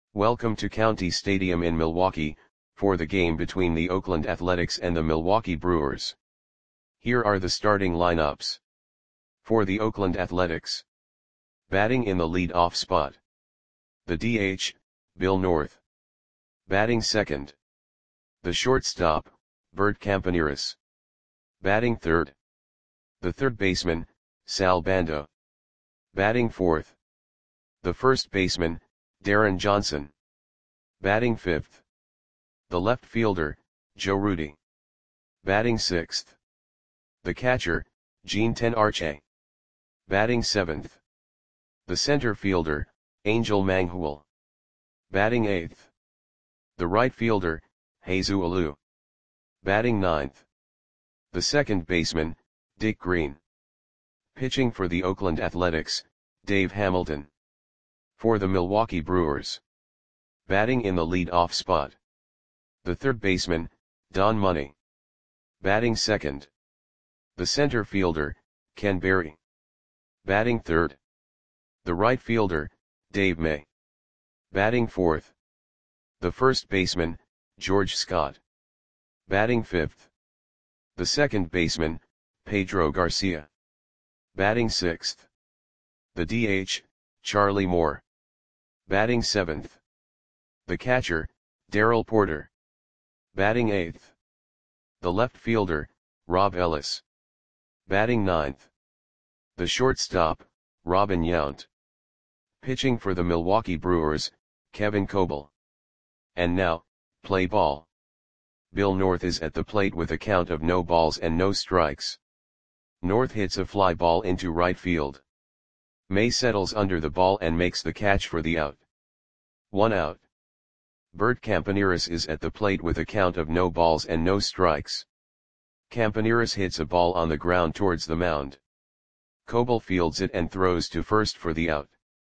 Welcome to County Stadium in Milwaukee, for the game between the Oakland Athletics and the Milwaukee Brewers. Here are the starting lineups. For the Oakland Athletics. Batting in the lead-off spot. The DH, Bill North. Batting second. The shortstop, Bert Campaneris. Batting third. The third baseman, Sal Bando. Batting fourth. The first baseman, Darren Johnson. Batting fifth. The left fielder, Joe Rudi. Batting sixth. The catcher, Jean Tenarche. Batting seventh. The center fielder, Angel Manghul. Batting eighth. The right fielder, Jesus Alou. Batting ninth. The second baseman, Dick Green. Pitching for the Oakland Athletics, Dave Hamilton. For the Milwaukee Brewers. Batting in the lead-off spot. The third baseman, Don Money. Batting second. The center fielder, Ken Berry. Batting third. The right fielder, Dave May. Batting fourth. The first baseman, George Scott. Batting fifth. The second baseman, Pedro Garcia. Batting sixth. The DH, Charlie Moore. Batting seventh. The catcher, Darrell Porter. Batting eighth. The left fielder, Rob Ellis. Batting ninth. The shortstop, Robin Yount. Pitching for the Milwaukee Brewers, Kevin Coble. And now, play ball. Bill North is at the plate with a count of no balls and no strikes. North hits a fly ball into right field. May settles under the ball and makes the catch for the out. 1 out. Bert Campaneris is at the plate with a count of no balls and no strikes. Campaneris hits a ball on the ground towards the mound. Coble fields it and throws to first for the out.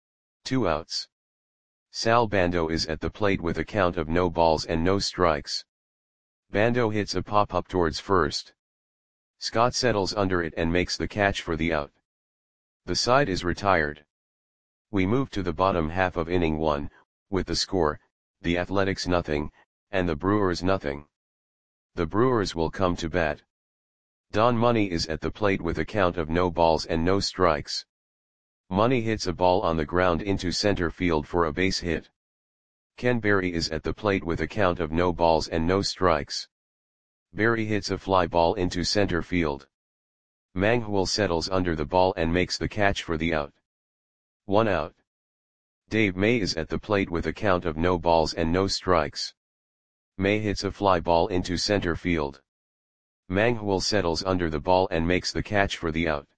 2 outs. Sal Bando is at the plate with a count of no balls and no strikes. Bando hits a pop-up towards first. Scott settles under it and makes the catch for the out. The side is retired. We move to the bottom half of inning 1, with the score, the Athletics nothing, and the Brewers nothing. The Brewers will come to bat. Don Money is at the plate with a count of no balls and no strikes. Money hits a ball on the ground into center field for a base hit. Ken Berry is at the plate with a count of no balls and no strikes. Berry hits a fly ball into center field. Manghul settles under the ball and makes the catch for the out. 1 out. Dave May is at the plate with a count of no balls and no strikes. May hits a fly ball into center field. Manghul settles under the ball and makes the catch for the out.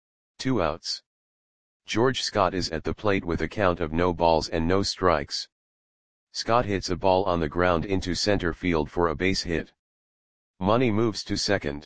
2 outs. George Scott is at the plate with a count of no balls and no strikes. Scott hits a ball on the ground into center field for a base hit. Money moves to second.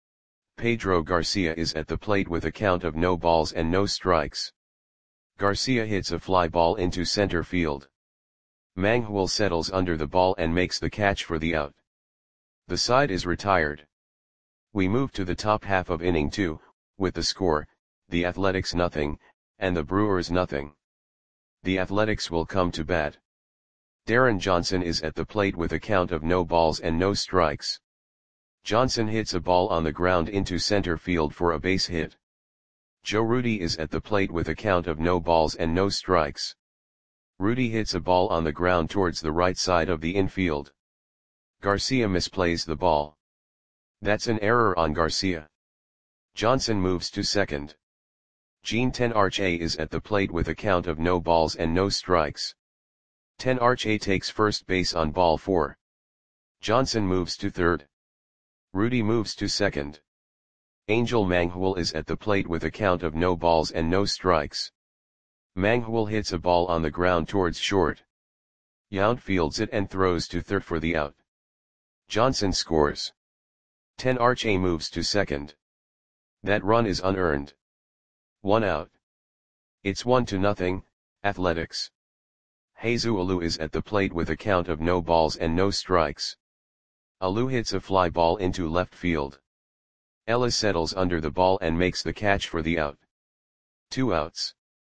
Pedro Garcia is at the plate with a count of no balls and no strikes. Garcia hits a fly ball into center field. Manghul settles under the ball and makes the catch for the out. The side is retired. We move to the top half of inning 2, with the score, the Athletics nothing, and the Brewers nothing. The Athletics will come to bat. Darren Johnson is at the plate with a count of no balls and no strikes. Johnson hits a ball on the ground into center field for a base hit. Joe Rudi is at the plate with a count of no balls and no strikes. Rudi hits a ball on the ground towards the right side of the infield. Garcia misplays the ball. That's an error on Garcia. Johnson moves to second. Jean Tenarche is at the plate with a count of no balls and no strikes. Tenarche takes first base on ball 4. Johnson moves to third. Rudi moves to second. Angel Manghul is at the plate with a count of no balls and no strikes. Manghul hits a ball on the ground towards short. Yount fields it and throws to third for the out. Johnson scores. Tenarche moves to second. That run is unearned. 1 out. It's 1-0, Athletics. Jesus Alou is at the plate with a count of no balls and no strikes. Alou hits a fly ball into left field. Ellis settles under the ball and makes the catch for the out. 2 outs.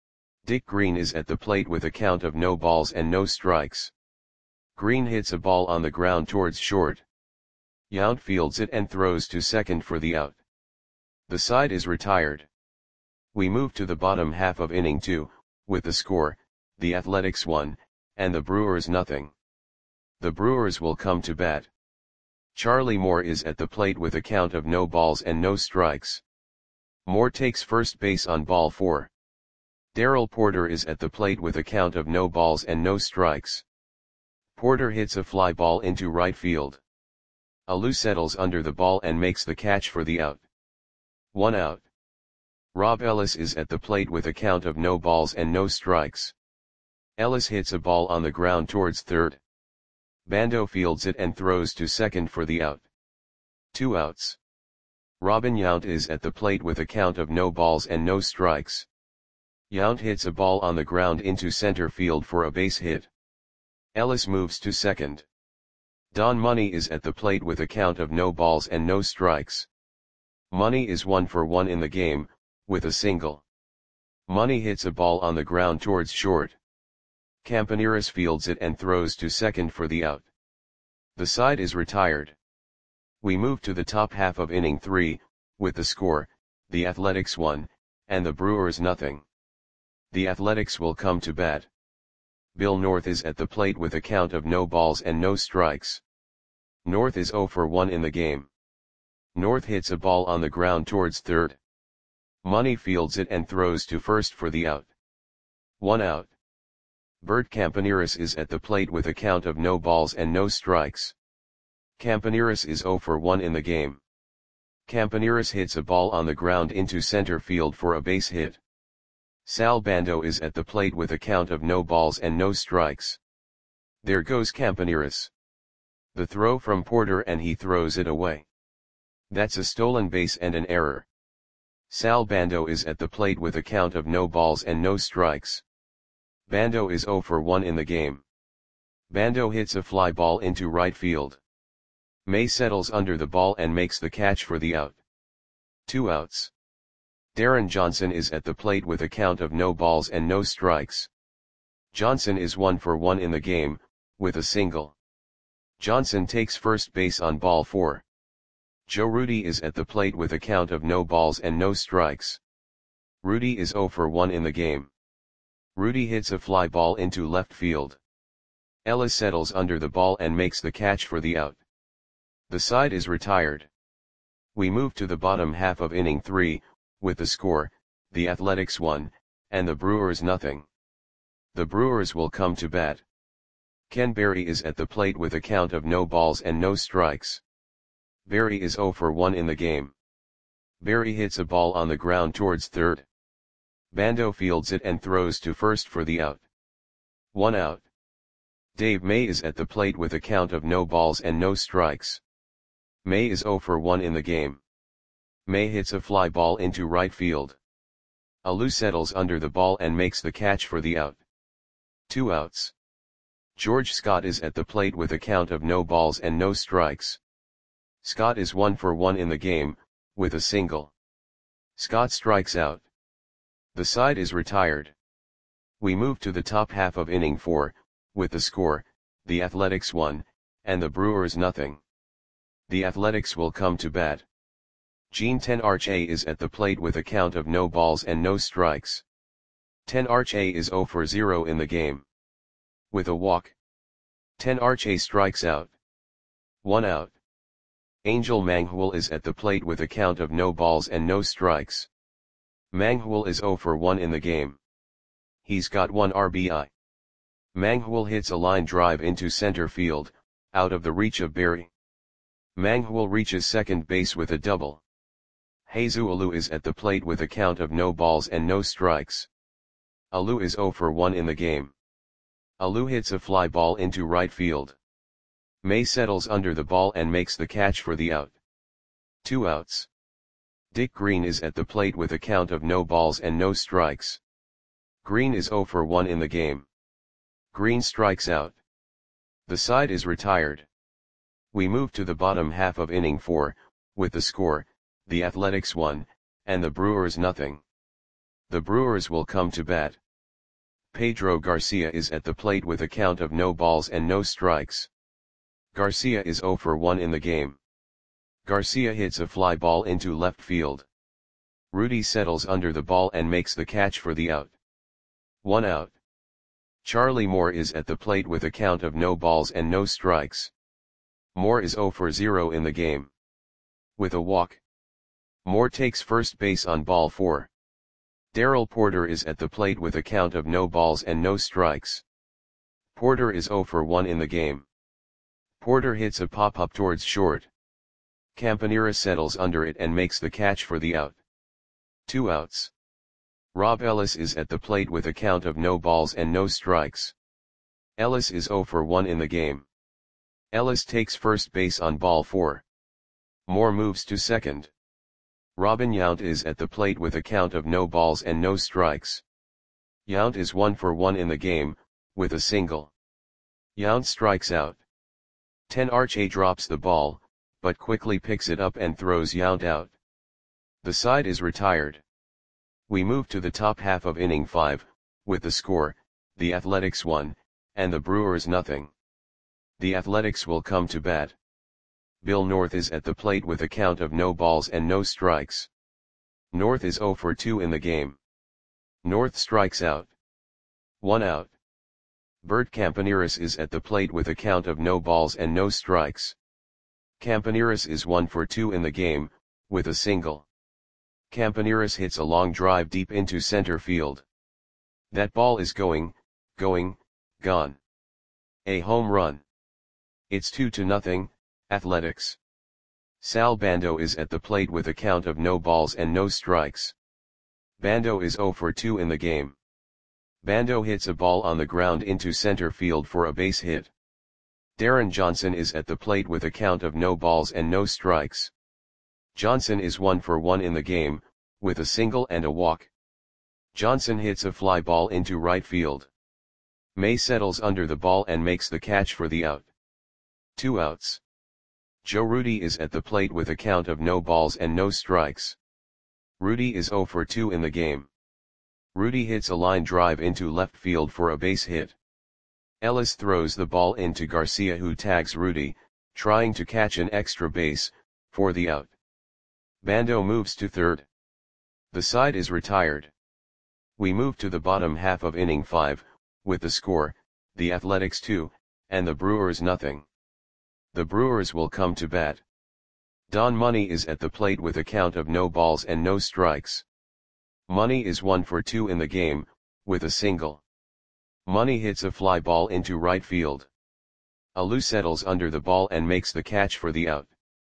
Dick Green is at the plate with a count of no balls and no strikes. Green hits a ball on the ground towards short. Yount fields it and throws to second for the out. The side is retired. We move to the bottom half of inning 2, with the score, the Athletics 1, and the Brewers nothing. The Brewers will come to bat. Charlie Moore is at the plate with a count of no balls and no strikes. Moore takes first base on ball 4. Darrell Porter is at the plate with a count of no balls and no strikes. Porter hits a fly ball into right field. Alou settles under the ball and makes the catch for the out. 1 out. Rob Ellis is at the plate with a count of no balls and no strikes. Ellis hits a ball on the ground towards third. Bando fields it and throws to second for the out. 2 outs. Robin Yount is at the plate with a count of no balls and no strikes. Yount hits a ball on the ground into center field for a base hit. Ellis moves to second. Don Money is at the plate with a count of no balls and no strikes. Money is 1 for 1 in the game, with a single. Money hits a ball on the ground towards short. Campaneris fields it and throws to second for the out. The side is retired. We move to the top half of inning 3, with the score, the Athletics 1, and the Brewers nothing. The Athletics will come to bat. Bill North is at the plate with a count of no balls and no strikes. North is 0 for 1 in the game. North hits a ball on the ground towards third. Money fields it and throws to first for the out. 1 out. Bert Campaneris is at the plate with a count of no balls and no strikes. Campaneris is 0 for 1 in the game. Campaneris hits a ball on the ground into center field for a base hit. Sal Bando is at the plate with a count of no balls and no strikes. There goes Campaneris. The throw from Porter and he throws it away. That's a stolen base and an error. Sal Bando is at the plate with a count of no balls and no strikes. Bando is 0 for 1 in the game. Bando hits a fly ball into right field. May settles under the ball and makes the catch for the out. 2 outs. Darren Johnson is at the plate with a count of no balls and no strikes. Johnson is 1 for 1 in the game, with a single. Johnson takes first base on ball 4. Joe Rudi is at the plate with a count of no balls and no strikes. Rudi is 0 for 1 in the game. Rudi hits a fly ball into left field. Ellis settles under the ball and makes the catch for the out. The side is retired. We move to the bottom half of inning 3, with the score, the Athletics 1, and the Brewers nothing. The Brewers will come to bat. Ken Berry is at the plate with a count of no balls and no strikes. Berry is 0 for 1 in the game. Berry hits a ball on the ground towards third. Bando fields it and throws to first for the out. 1 out. Dave May is at the plate with a count of no balls and no strikes. May is 0 for 1 in the game. May hits a fly ball into right field. Alou settles under the ball and makes the catch for the out. 2 outs. George Scott is at the plate with a count of no balls and no strikes. Scott is 1 for 1 in the game, with a single. Scott strikes out. The side is retired. We move to the top half of inning 4, with the score, the Athletics 1, and the Brewers nothing. The Athletics will come to bat. Gene Tenarche is at the plate with a count of no balls and no strikes. Tenarche is 0 for 0 in the game. With a walk. Tenarche strikes out. 1 out. Angel Manghul is at the plate with a count of no balls and no strikes. Manghul is 0 for 1 in the game. He's got 1 RBI. Manghul hits a line drive into center field, out of the reach of Berry. Manghul reaches second base with a double. Jesus Alou is at the plate with a count of no balls and no strikes. Alou is 0 for 1 in the game. Alou hits a fly ball into right field. May settles under the ball and makes the catch for the out. 2 outs. Dick Green is at the plate with a count of no balls and no strikes. Green is 0 for 1 in the game. Green strikes out. The side is retired. We move to the bottom half of inning 4, with the score, the Athletics 1, and the Brewers nothing. The Brewers will come to bat. Pedro Garcia is at the plate with a count of no balls and no strikes. Garcia is 0 for 1 in the game. Garcia hits a fly ball into left field. Rudy settles under the ball and makes the catch for the out. 1 out. Charlie Moore is at the plate with a count of no balls and no strikes. Moore is 0 for 0 in the game. With a walk, Moore takes first base on ball 4. Darrell Porter is at the plate with a count of no balls and no strikes. Porter is 0 for 1 in the game. Porter hits a pop-up towards short. Campanera settles under it and makes the catch for the out. 2 outs. Rob Ellis is at the plate with a count of no balls and no strikes. Ellis is 0 for 1 in the game. Ellis takes first base on ball 4. Moore moves to second. Robin Yount is at the plate with a count of no balls and no strikes. Yount is 1 for 1 in the game, with a single. Yount strikes out. 10 Arche drops the ball, but quickly picks it up and throws Yount out. The side is retired. We move to the top half of inning 5, with the score, the Athletics 1, and the Brewers nothing. The Athletics will come to bat. Bill North is at the plate with a count of no balls and no strikes. North is 0 for 2 in the game. North strikes out. 1 out. Bert Campaneris is at the plate with a count of no balls and no strikes. Campaneris is 1 for 2 in the game, with a single. Campaneris hits a long drive deep into center field. That ball is gone. A home run. It's 2-0, Athletics. Sal Bando is at the plate with a count of no balls and no strikes. Bando is 0 for 2 in the game. Bando hits a ball on the ground into center field for a base hit. Darren Johnson is at the plate with a count of no balls and no strikes. Johnson is 1 for 1 in the game, with a single and a walk. Johnson hits a fly ball into right field. May settles under the ball and makes the catch for the out. 2 outs. Joe Rudi is at the plate with a count of no balls and no strikes. Rudi is 0 for 2 in the game. Rudi hits a line drive into left field for a base hit. Ellis throws the ball into Garcia, who tags Rudi, trying to catch an extra base, for the out. Bando moves to third. The side is retired. We move to the bottom half of inning 5, with the score, the Athletics 2, and the Brewers nothing. The Brewers will come to bat. Don Money is at the plate with a count of no balls and no strikes. Money is 1 for 2 in the game, with a single. Money hits a fly ball into right field. Alou settles under the ball and makes the catch for the out.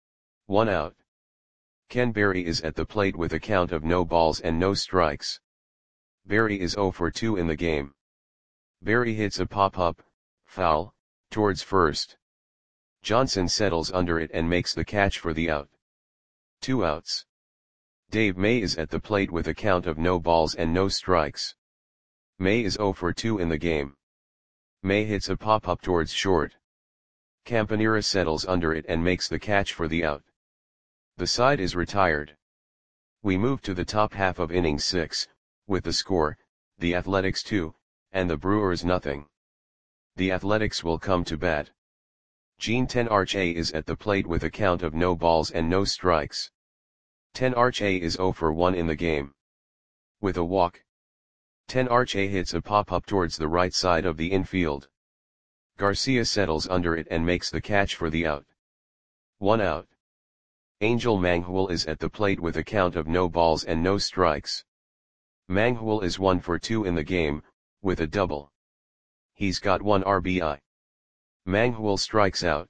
1 out. Ken Berry is at the plate with a count of no balls and no strikes. Berry is 0 for 2 in the game. Berry hits a pop-up, foul, towards first. Johnson settles under it and makes the catch for the out. 2 outs. Dave May is at the plate with a count of no balls and no strikes. May is 0 for 2 in the game. May hits a pop-up towards short. Campanera settles under it and makes the catch for the out. The side is retired. We move to the top half of inning 6, with the score, the Athletics 2, and the Brewers nothing. The Athletics will come to bat. Gene Tenarche is at the plate with a count of no balls and no strikes. Tenarche is 0 for 1 in the game. With a walk, Tenarche hits a pop-up towards the right side of the infield. Garcia settles under it and makes the catch for the out. 1 out. Angel Manghul is at the plate with a count of no balls and no strikes. Manghul is 1 for 2 in the game, with a double. He's got 1 RBI. Manghul strikes out.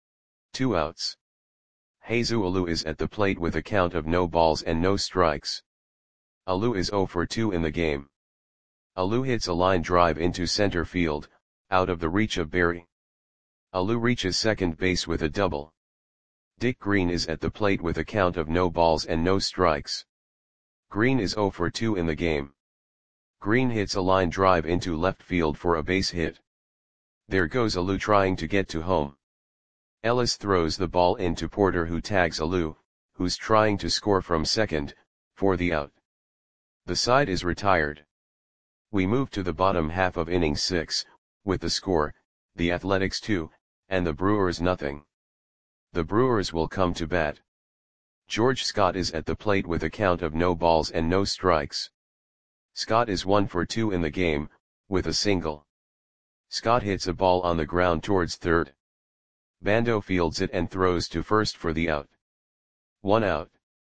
2 outs. Jesus Alou is at the plate with a count of no balls and no strikes. Alou is 0 for 2 in the game. Alou hits a line drive into center field, out of the reach of Berry. Alou reaches second base with a double. Dick Green is at the plate with a count of no balls and no strikes. Green is 0 for 2 in the game. Green hits a line drive into left field for a base hit. There goes Alou trying to get to home. Ellis throws the ball into Porter, who tags Alou, who's trying to score from second, for the out. The side is retired. We move to the bottom half of inning 6, with the score, the Athletics 2, and the Brewers nothing. The Brewers will come to bat. George Scott is at the plate with a count of no balls and no strikes. Scott is 1 for 2 in the game, with a single. Scott hits a ball on the ground towards third. Bando fields it and throws to first for the out. 1 out.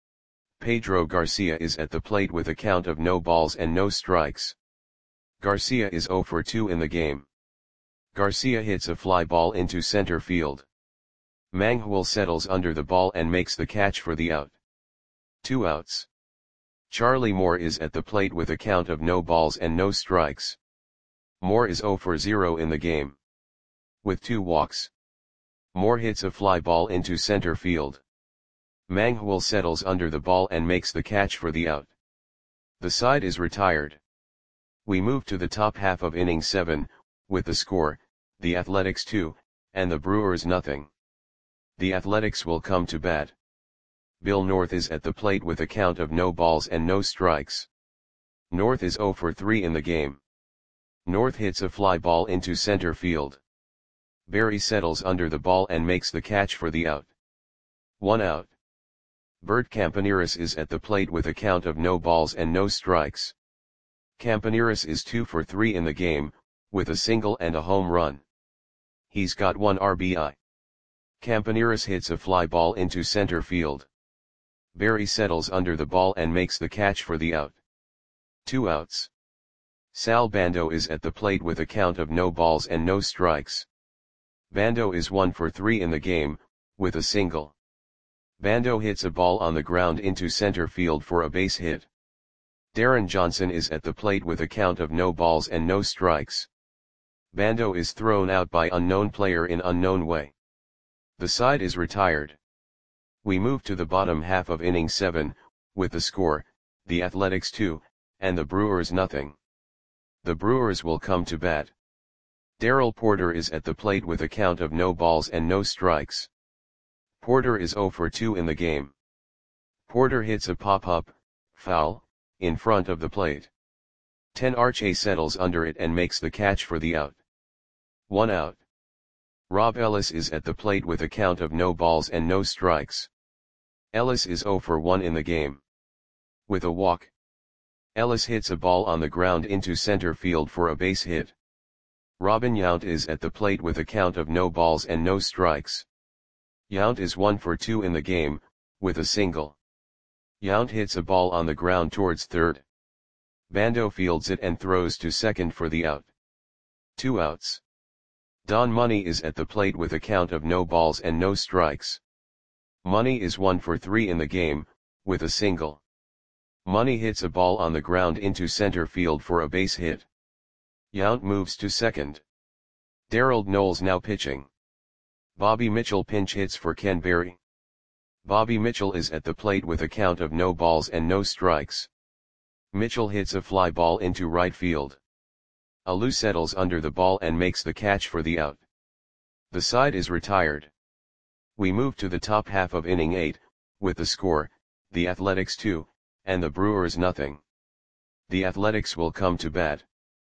Pedro Garcia is at the plate with a count of no balls and no strikes. Garcia is 0 for 2 in the game. Garcia hits a fly ball into center field. Manghul settles under the ball and makes the catch for the out. 2 outs. Charlie Moore is at the plate with a count of no balls and no strikes. Moore is 0 for 0 in the game. With 2 walks. Moore hits a fly ball into center field. Manghul settles under the ball and makes the catch for the out. The side is retired. We move to the top half of inning 7, with the score, the Athletics 2, and the Brewers nothing. The Athletics will come to bat. Bill North is at the plate with a count of no balls and no strikes. North is 0 for 3 in the game. North hits a fly ball into center field. Barry settles under the ball and makes the catch for the out. 1 out. Bert Campaneris is at the plate with a count of no balls and no strikes. Campaneris is 2 for 3 in the game, with a single and a home run. He's got 1 RBI. Campaneris hits a fly ball into center field. Barry settles under the ball and makes the catch for the out. 2 outs. Sal Bando is at the plate with a count of no balls and no strikes. Bando is 1 for 3 in the game, with a single. Bando hits a ball on the ground into center field for a base hit. Darren Johnson is at the plate with a count of no balls and no strikes. Bando is thrown out by unknown player in unknown way. The side is retired. We move to the bottom half of inning 7, with the score, the Athletics 2, and the Brewers nothing. The Brewers will come to bat. Darrell Porter is at the plate with a count of no balls and no strikes. Porter is 0 for 2 in the game. Porter hits a pop-up, foul, in front of the plate. Tenarche settles under it and makes the catch for the out. 1 out. Rob Ellis is at the plate with a count of no balls and no strikes. Ellis is 0 for 1 in the game. With a walk. Ellis hits a ball on the ground into center field for a base hit. Robin Yount is at the plate with a count of no balls and no strikes. Yount is 1 for 2 in the game, with a single. Yount hits a ball on the ground towards third. Bando fields it and throws to second for the out. 2 outs. Don Money is at the plate with a count of no balls and no strikes. Money is 1 for 3 in the game, with a single. Money hits a ball on the ground into center field for a base hit. Yount moves to second. Darrell Knowles now pitching. Bobby Mitchell pinch hits for Ken Berry. Bobby Mitchell is at the plate with a count of no balls and no strikes. Mitchell hits a fly ball into right field. Alou settles under the ball and makes the catch for the out. The side is retired. We move to the top half of inning 8, with the score, the Athletics 2, and the Brewers nothing. The Athletics will come to bat.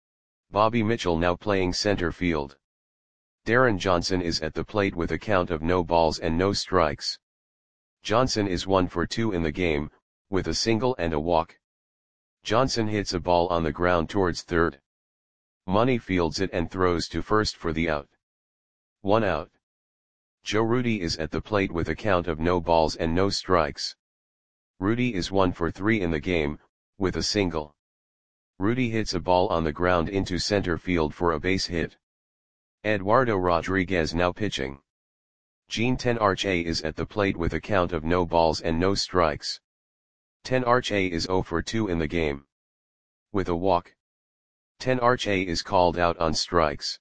Bobby Mitchell now playing center field. Darren Johnson is at the plate with a count of no balls and no strikes. Johnson is 1 for 2 in the game, with a single and a walk. Johnson hits a ball on the ground towards third. Money fields it and throws to first for the out. 1 out. Joe Rudi is at the plate with a count of no balls and no strikes. Rudi is 1 for 3 in the game, with a single. Rudi hits a ball on the ground into center field for a base hit. Eduardo Rodriguez now pitching. Gene Tenarche is at the plate with a count of no balls and no strikes. Tenarche is 0 for 2 in the game. With a walk. Tenarche is called out on strikes.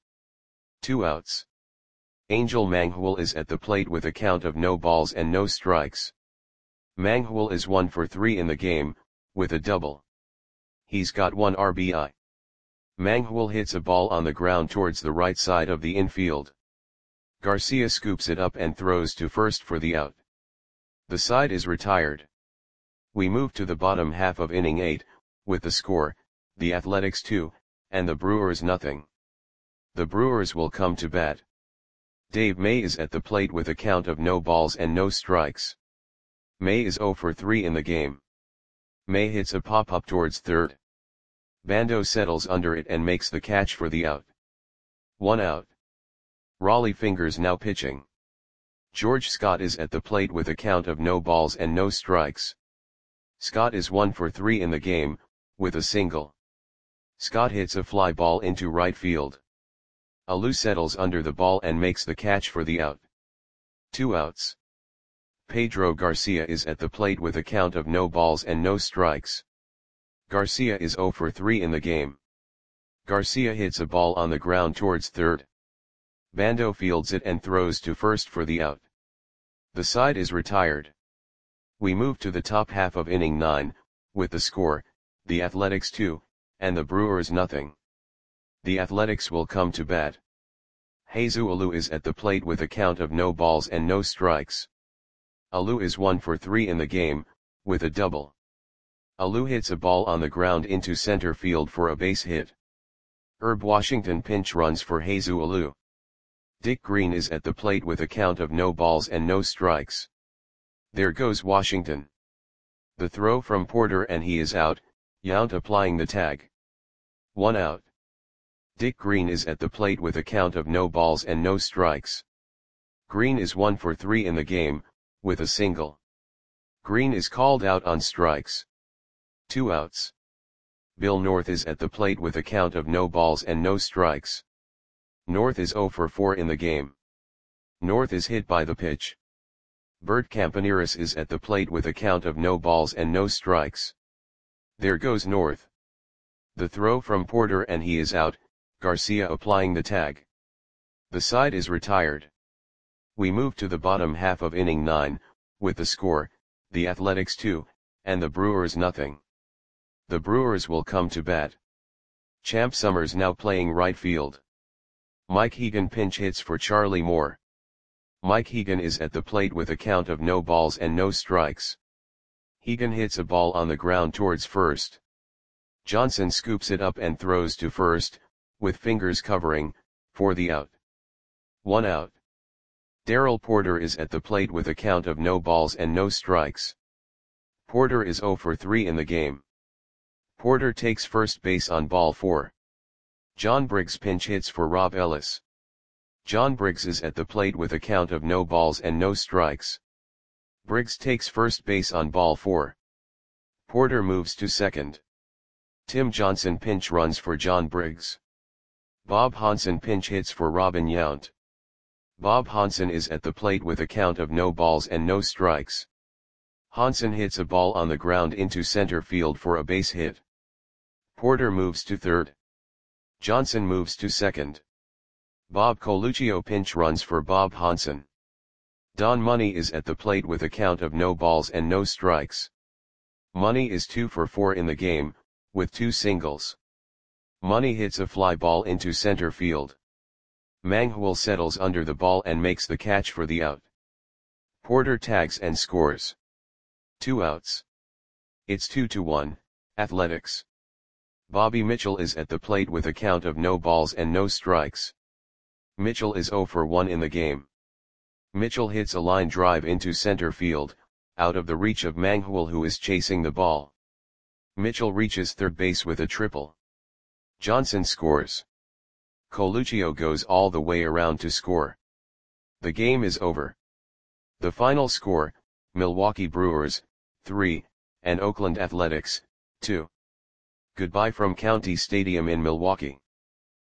2 outs. Angel Manghul is at the plate with a count of no balls and no strikes. Manghul is 1 for 3 in the game, with a double. He's got 1 RBI. Manghul hits a ball on the ground towards the right side of the infield. Garcia scoops it up and throws to first for the out. The side is retired. We move to the bottom half of inning 8, with the score, the Athletics 2, and the Brewers nothing. The Brewers will come to bat. Dave May is at the plate with a count of no balls and no strikes. May is 0 for 3 in the game. May hits a pop-up towards third. Bando settles under it and makes the catch for the out. 1 out. Rollie Fingers now pitching. George Scott is at the plate with a count of no balls and no strikes. Scott is 1 for 3 in the game, with a single. Scott hits a fly ball into right field. Alou settles under the ball and makes the catch for the out. 2 outs. Pedro Garcia is at the plate with a count of no balls and no strikes. Garcia is 0 for 3 in the game. Garcia hits a ball on the ground towards third. Bando fields it and throws to first for the out. The side is retired. We move to the top half of inning 9, with the score, the Athletics 2, and the Brewers nothing. The Athletics will come to bat. Jesus Alou is at the plate with a count of no balls and no strikes. Alou is 1 for 3 in the game, with a double. Alou hits a ball on the ground into center field for a base hit. Herb Washington pinch runs for Jesus Alou. Dick Green is at the plate with a count of no balls and no strikes. There goes Washington. The throw from Porter and he is out, Yount applying the tag. 1 out. Dick Green is at the plate with a count of no balls and no strikes. Green is 1 for 3 in the game, with a single. Green is called out on strikes. 2 outs. Bill North is at the plate with a count of no balls and no strikes. North is 0 for 4 in the game. North is hit by the pitch. Bert Campaneris is at the plate with a count of no balls and no strikes. There goes North. The throw from Porter and he is out, Garcia applying the tag. The side is retired. We move to the bottom half of inning 9, with the score, the Athletics 2, and the Brewers nothing. The Brewers will come to bat. Champ Summers now playing right field. Mike Hegan pinch hits for Charlie Moore. Mike Hegan is at the plate with a count of no balls and no strikes. Hegan hits a ball on the ground towards first. Johnson scoops it up and throws to first, with fingers covering, for the out. 1 out. Darrell Porter is at the plate with a count of no balls and no strikes. Porter is 0 for 3 in the game. Porter takes first base on ball 4. John Briggs pinch hits for Rob Ellis. John Briggs is at the plate with a count of no balls and no strikes. Briggs takes first base on ball 4. Porter moves to second. Tim Johnson pinch runs for John Briggs. Bob Hansen pinch hits for Robin Yount. Bob Hansen is at the plate with a count of no balls and no strikes. Hansen hits a ball on the ground into center field for a base hit. Porter moves to third. Johnson moves to second. Bob Coluccio pinch runs for Bob Hansen. Don Money is at the plate with a count of no balls and no strikes. Money is 2 for 4 in the game, with 2 singles. Money hits a fly ball into center field. Manghul settles under the ball and makes the catch for the out. Porter tags and scores. 2 outs. It's 2-1, Athletics. Bobby Mitchell is at the plate with a count of no balls and no strikes. Mitchell is 0 for 1 in the game. Mitchell hits a line drive into center field, out of the reach of Manghul who is chasing the ball. Mitchell reaches third base with a triple. Johnson scores. Coluccio goes all the way around to score. The game is over. The final score, Milwaukee Brewers, 3, and Oakland Athletics, 2. Goodbye from County Stadium in Milwaukee.